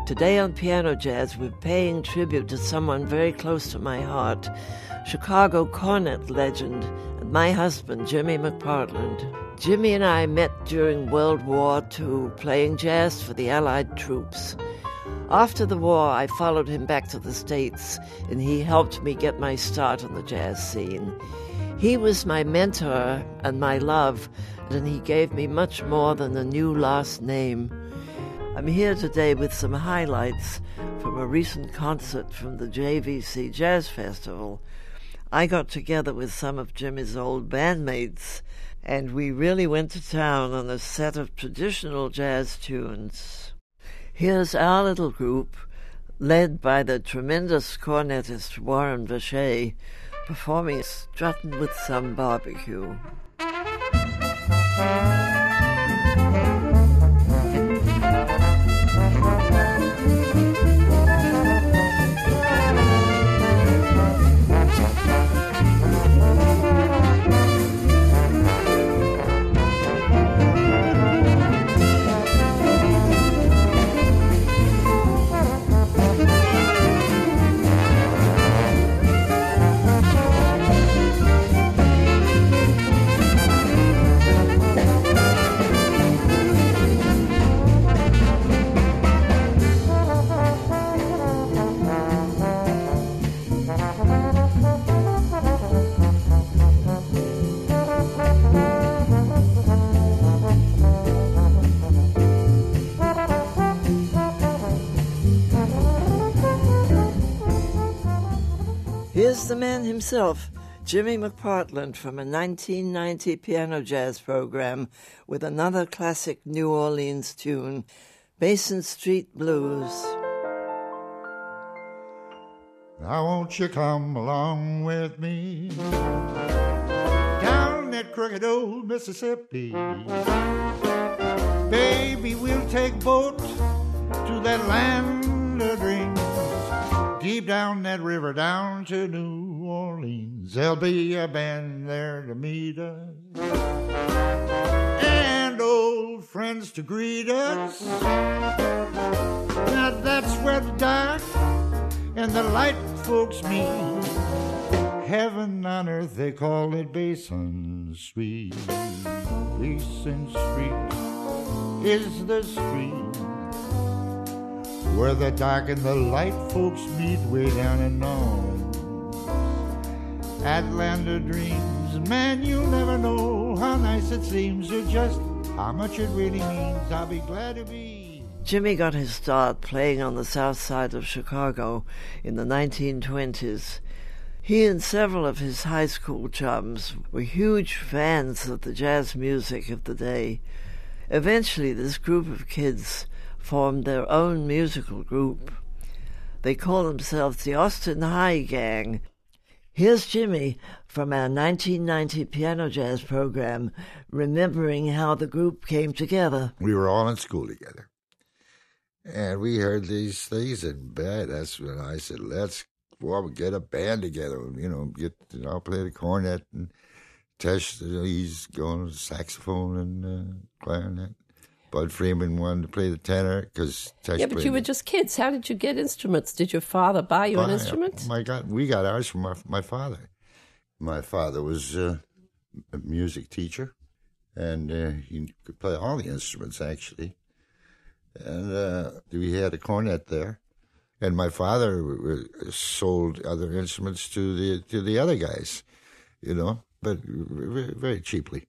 Today on Piano Jazz, we're paying tribute to someone very close to my heart, Chicago cornet legend and my husband, Jimmy McPartland. Jimmy and I met during World War II playing jazz for the Allied troops. After the war, I followed him back to the States, and he helped me get my start on the jazz scene. He was my mentor and my love, and he gave me much more than a new last name. I'm here today with some highlights from a recent concert from the JVC Jazz Festival. I got together with some of Jimmy's old bandmates, and we really went to town on a set of traditional jazz tunes. Here's our little group, led by the tremendous cornetist Warren Vacher, performing Struttin' with Some Barbecue. Here's the man himself, Jimmy McPartland, from a 1990 piano jazz program with another classic New Orleans tune, Basin Street Blues. Now won't you come along with me down that crooked old Mississippi? Baby, we'll take boat to that land of dreams, deep down that river down to New Orleans. There'll be a band there to meet us and old friends to greet us. Now that's where the dark and the light folks meet. Heaven on earth, they call it Basin Street. Basin Street is the street where the dark and the light folks meet way down in North. Atlanta dreams, man, you'll never know how nice it seems or just how much it really means. I'll be glad to be. Jimmy got his start playing on the south side of Chicago in the 1920s. He and several of his high school chums were huge fans of the jazz music of the day. Eventually, this group of kids formed their own musical group. They call themselves the Austin High Gang. Here's Jimmy from our 1990 piano jazz program, remembering how the group came together. We were all in school together, and we heard these things in bed. That's when I said, let's get a band together, I'll play the cornet, and Tesh, he's going to saxophone and clarinet. Bud Freeman wanted to play the tenor because Tesh. Yeah, but you were just kids. How did you get instruments? Did your father buy you an instrument? We got ours from my father. My father was a music teacher, and he could play all the instruments, actually. And we had a cornet there. And my father sold other instruments to the other guys, but very cheaply.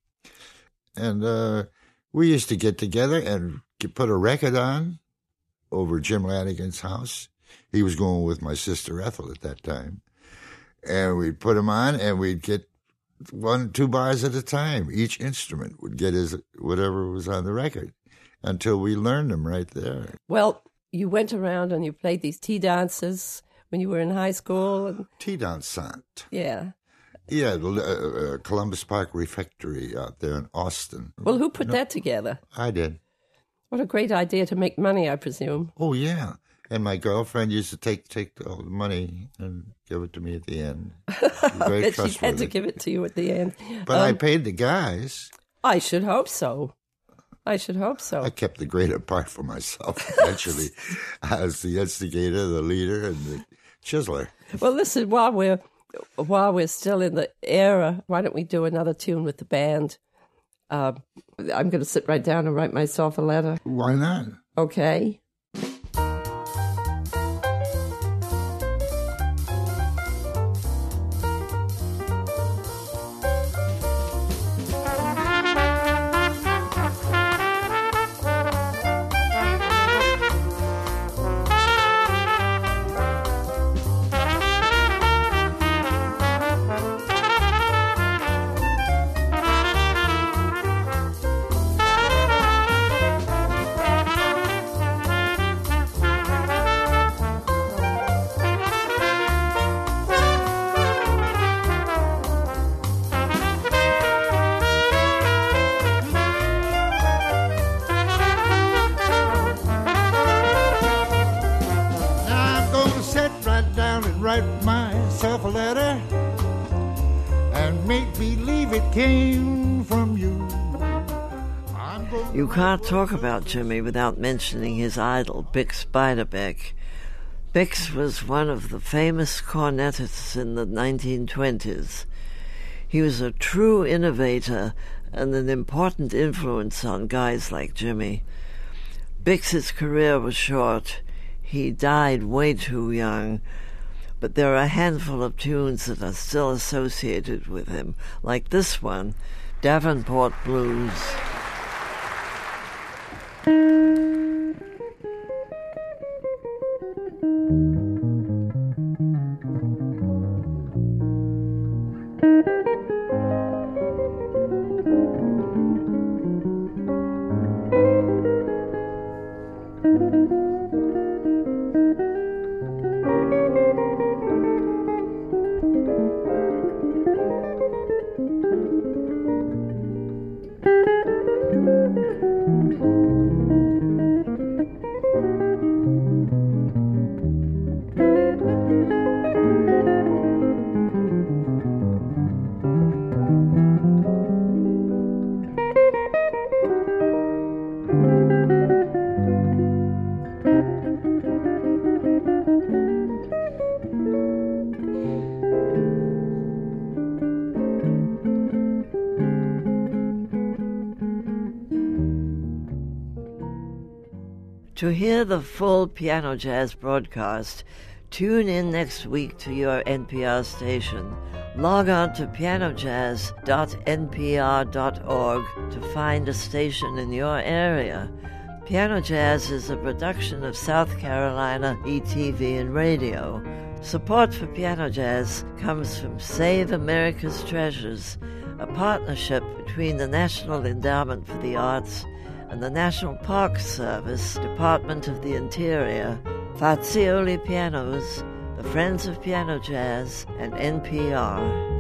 And we used to get together and put a record on over Jim Lanigan's house. He was going with my sister Ethel at that time. And we'd put them on, and we'd get 1-2 bars at a time. Each instrument would get his whatever was on the record until we learned them right there. Well, you went around and you played these tea dances when you were in high school. Tea dansant. Yeah. Yeah, the Columbus Park Refectory out there in Austin. Well, who put that together? I did. What a great idea to make money, I presume. Oh, yeah. And my girlfriend used to take all the money and give it to me at the end. Very she had to give it to you at the end. But I paid the guys. I should hope so. I should hope so. I kept the greater part for myself, eventually. I was the instigator, the leader, and the chiseler. Well, listen, while we're still in the era, why don't we do another tune with the band? I'm going to sit right down and write myself a letter. Why not? Okay. Write myself a letter and make believe it came from you. You can't talk about Jimmy without mentioning his idol, Bix Beiderbecke. Bix was one of the famous cornetists in the 1920s. He was a true innovator and an important influence on guys like Jimmy. Bix's career was short. He died way too young. But there are a handful of tunes that are still associated with him, like this one, Davenport Blues. To hear the full Piano Jazz broadcast, tune in next week to your NPR station. Log on to pianojazz.npr.org to find a station in your area. Piano Jazz is a production of South Carolina ETV and Radio. Support for Piano Jazz comes from Save America's Treasures, a partnership between the National Endowment for the Arts and the National Park Service, Department of the Interior, Fazioli Pianos, the Friends of Piano Jazz, and NPR.